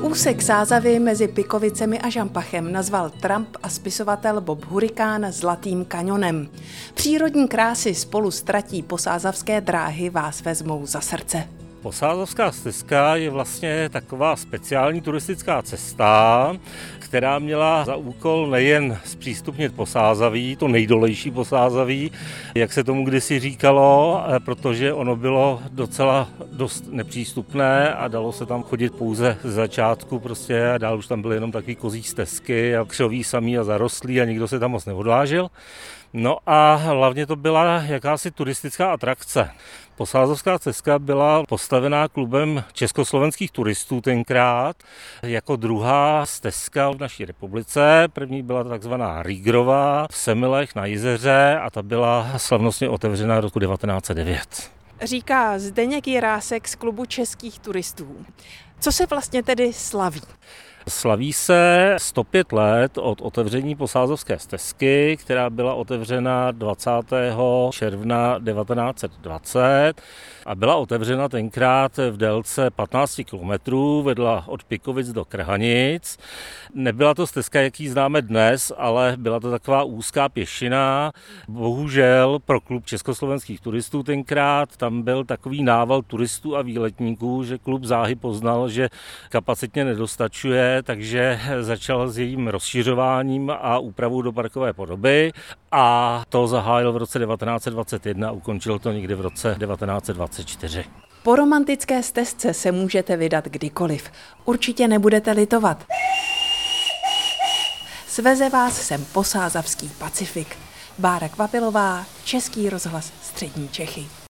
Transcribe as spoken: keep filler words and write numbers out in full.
Úsek Sázavy mezi Pikovicemi a Žampachem nazval Trump a spisovatel Bob Hurikán Zlatým kaňonem. Přírodní krásy spolu s tratí posázavské dráhy vás vezmou za srdce. Posázavská stezka je vlastně taková speciální turistická cesta, která měla za úkol nejen zpřístupnit Posázaví, to nejdolejší Posázaví, jak se tomu kdysi říkalo, protože ono bylo docela dost nepřístupné a dalo se tam chodit pouze z začátku prostě a dál už tam byly jenom takový kozí stezky a křoví samý a zarostlí a nikdo se tam moc neodvážil. No a hlavně to byla jakási turistická atrakce. Posázavská stezka byla postavená klubem československých turistů tenkrát jako druhá stezka v naší republice. První byla takzvaná Rýgrová v Semilech na Jizeře a ta byla slavnostně otevřena roku devatenáct set devět. Říká Zdeněk Jirásek z klubu českých turistů. Co se vlastně tedy slaví? Slaví se sto pět let od otevření Posázavské stezky, která byla otevřena dvacátého června devatenáct set dvacet a byla otevřena tenkrát v délce patnáct kilometrů, vedla od Pikovic do Krhanic. Nebyla to stezka, jaký známe dnes, ale byla to taková úzká pěšina. Bohužel pro klub československých turistů tenkrát tam byl takový nával turistů a výletníků, že klub záhy poznal, že kapacitně nedostačuje, takže začal s jejím rozšiřováním a úpravou do parkové podoby a to zahájil v roce devatenáct set dvacet jedna a ukončil to někdy v roce devatenáct set dvacet čtyři. Po romantické stezce se můžete vydat kdykoliv. Určitě nebudete litovat. Sveze vás sem Posázavský Pacifik. Bára Kvapilová, Český rozhlas Střední Čechy.